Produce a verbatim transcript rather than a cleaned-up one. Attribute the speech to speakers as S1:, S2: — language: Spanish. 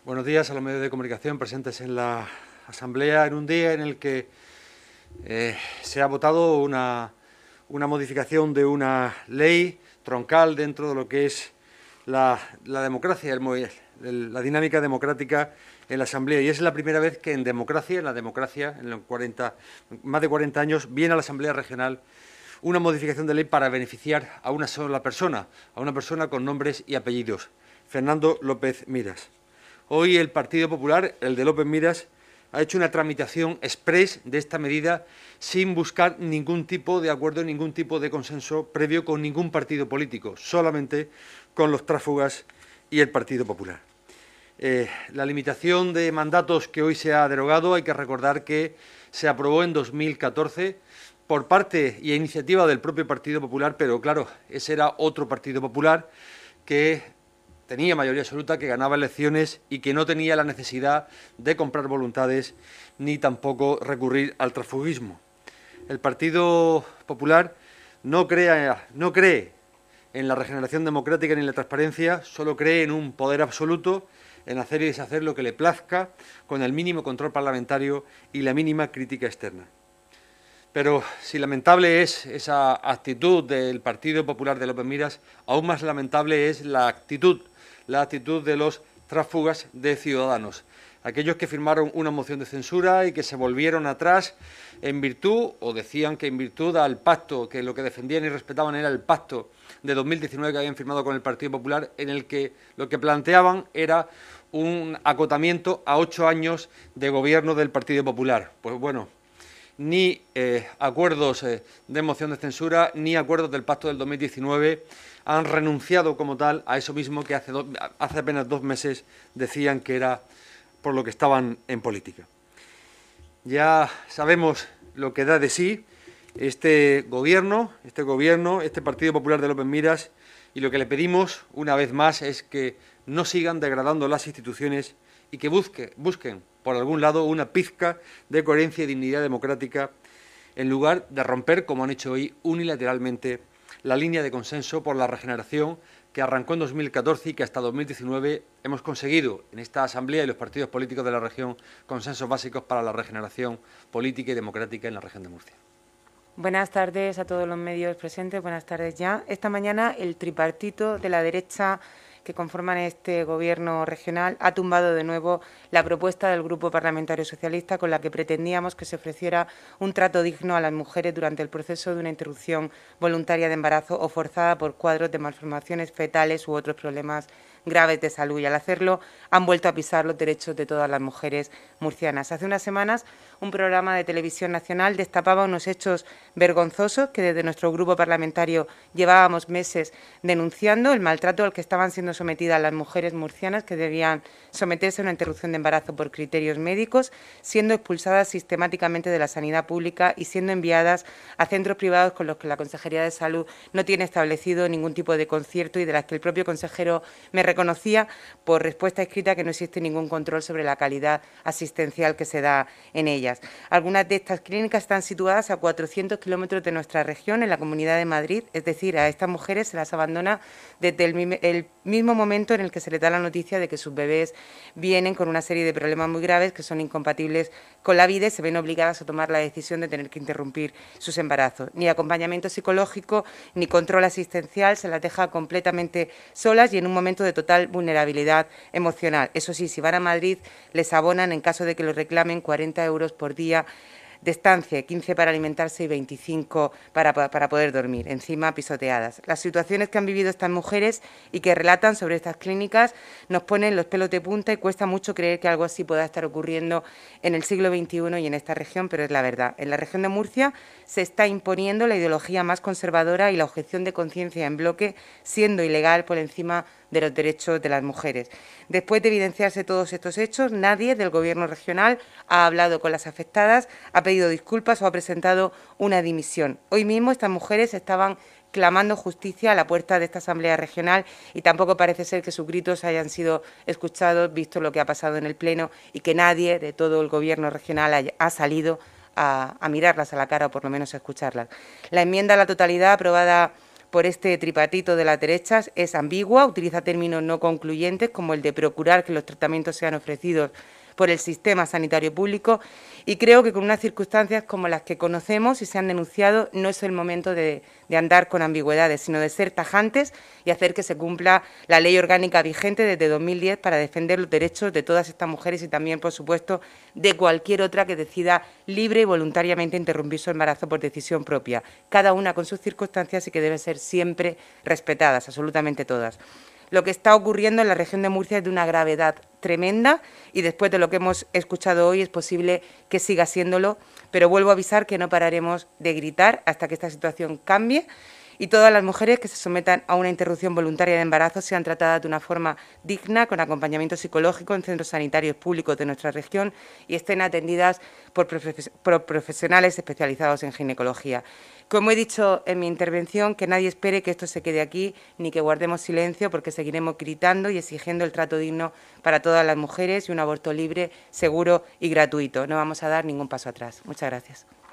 S1: Buenos días a los medios de comunicación presentes en la Asamblea en un día en el que eh, se ha votado una, una modificación de una ley troncal dentro de lo que es la, la democracia, el, el, la dinámica democrática en la Asamblea. Y es la primera vez que en democracia, en la democracia, en los cuarenta, más de cuarenta años, viene a la Asamblea Regional una modificación de ley para beneficiar a una sola persona, a una persona con nombres y apellidos, Fernando López Miras. Hoy el Partido Popular, el de López Miras, ha hecho una tramitación exprés de esta medida sin buscar ningún tipo de acuerdo, ningún tipo de consenso previo con ningún partido político, solamente con los tráfugas y el Partido Popular. Eh, la limitación de mandatos que hoy se ha derogado, hay que recordar que se aprobó en dos mil catorce por parte y a iniciativa del propio Partido Popular, pero claro, ese era otro Partido Popular que tenía mayoría absoluta, que ganaba elecciones y que no tenía la necesidad de comprar voluntades ni tampoco recurrir al transfugismo. El Partido Popular no, crea, no cree en la regeneración democrática ni en la transparencia, solo cree en un poder absoluto, en hacer y deshacer lo que le plazca, con el mínimo control parlamentario y la mínima crítica externa. Pero si lamentable es esa actitud del Partido Popular de López Miras, aún más lamentable es la actitud la actitud de los tráfugas de Ciudadanos, aquellos que firmaron una moción de censura y que se volvieron atrás en virtud, o decían que en virtud al pacto, que lo que defendían y respetaban era el pacto de dos mil diecinueve que habían firmado con el Partido Popular, en el que lo que planteaban era un acotamiento a ocho años de gobierno del Partido Popular. Pues bueno, ni eh, acuerdos eh, de moción de censura, ni acuerdos del pacto del dos mil diecinueve han renunciado como tal a eso mismo que hace, do, hace apenas dos meses decían que era por lo que estaban en política. Ya sabemos lo que da de sí este gobierno, este gobierno, este Partido Popular de López Miras, y lo que le pedimos una vez más es que no sigan degradando las instituciones y que busque, busquen por algún lado una pizca de coherencia y dignidad democrática en lugar de romper, como han hecho hoy, unilateralmente la línea de consenso por la regeneración que arrancó en dos mil catorce y que hasta dos mil diecinueve hemos conseguido en esta Asamblea y los partidos políticos de la región consensos básicos para la regeneración política y democrática en la región de Murcia.
S2: Buenas tardes a todos los medios presentes, buenas tardes ya. Esta mañana el tripartito de la derecha que conforman este Gobierno regional ha tumbado de nuevo la propuesta del Grupo Parlamentario Socialista con la que pretendíamos que se ofreciera un trato digno a las mujeres durante el proceso de una interrupción voluntaria de embarazo o forzada por cuadros de malformaciones fetales u otros problemas graves de salud, y al hacerlo han vuelto a pisar los derechos de todas las mujeres murcianas. Hace unas semanas un programa de televisión nacional destapaba unos hechos vergonzosos que desde nuestro grupo parlamentario llevábamos meses denunciando, el maltrato al que estaban siendo sometidas las mujeres murcianas que debían someterse a una interrupción de embarazo por criterios médicos, siendo expulsadas sistemáticamente de la sanidad pública y siendo enviadas a centros privados con los que la Consejería de Salud no tiene establecido ningún tipo de concierto y de las que el propio consejero me reconocía por respuesta escrita que no existe ningún control sobre la calidad asistencial que se da en ellas. Algunas de estas clínicas están situadas a cuatrocientos kilómetros de nuestra región, en la Comunidad de Madrid, es decir, a estas mujeres se las abandona desde el, el mismo momento en el que se les da la noticia de que sus bebés vienen con una serie de problemas muy graves que son incompatibles con la vida y se ven obligadas a tomar la decisión de tener que interrumpir sus embarazos. Ni acompañamiento psicológico ni control asistencial, se las deja completamente solas y en un momento de total vulnerabilidad emocional. Eso sí, si van a Madrid, les abonan, en caso de que lo reclamen, cuarenta euros por día de estancia, quince para alimentarse y veinticinco para, para poder dormir, encima pisoteadas. Las situaciones que han vivido estas mujeres y que relatan sobre estas clínicas nos ponen los pelos de punta y cuesta mucho creer que algo así pueda estar ocurriendo en el siglo veintiuno y en esta región, pero es la verdad. En la región de Murcia se está imponiendo la ideología más conservadora y la objeción de conciencia en bloque, siendo ilegal por encima de los derechos de las mujeres. Después de evidenciarse todos estos hechos, nadie del Gobierno regional ha hablado con las afectadas, ha pedido disculpas o ha presentado una dimisión. Hoy mismo estas mujeres estaban clamando justicia a la puerta de esta Asamblea Regional y tampoco parece ser que sus gritos hayan sido escuchados, visto lo que ha pasado en el Pleno y que nadie de todo el Gobierno regional haya, ha salido a, a mirarlas a la cara o por lo menos a escucharlas. La enmienda a la totalidad aprobada por este tripartito de las derechas es ambigua, utiliza términos no concluyentes como el de procurar que los tratamientos sean ofrecidos por el sistema sanitario público, y creo que con unas circunstancias como las que conocemos y se han denunciado no es el momento de, de andar con ambigüedades, sino de ser tajantes y hacer que se cumpla la ley orgánica vigente desde dos mil diez para defender los derechos de todas estas mujeres y también, por supuesto, de cualquier otra que decida libre y voluntariamente interrumpir su embarazo por decisión propia, cada una con sus circunstancias y que deben ser siempre respetadas, absolutamente todas. Lo que está ocurriendo en la región de Murcia es de una gravedad tremenda y después de lo que hemos escuchado hoy es posible que siga siéndolo, pero vuelvo a avisar que no pararemos de gritar hasta que esta situación cambie y todas las mujeres que se sometan a una interrupción voluntaria de embarazo sean tratadas de una forma digna, con acompañamiento psicológico en centros sanitarios públicos de nuestra región y estén atendidas por, profe- por profesionales especializados en ginecología. Como he dicho en mi intervención, que nadie espere que esto se quede aquí ni que guardemos silencio, porque seguiremos gritando y exigiendo el trato digno para todas las mujeres y un aborto libre, seguro y gratuito. No vamos a dar ningún paso atrás. Muchas gracias.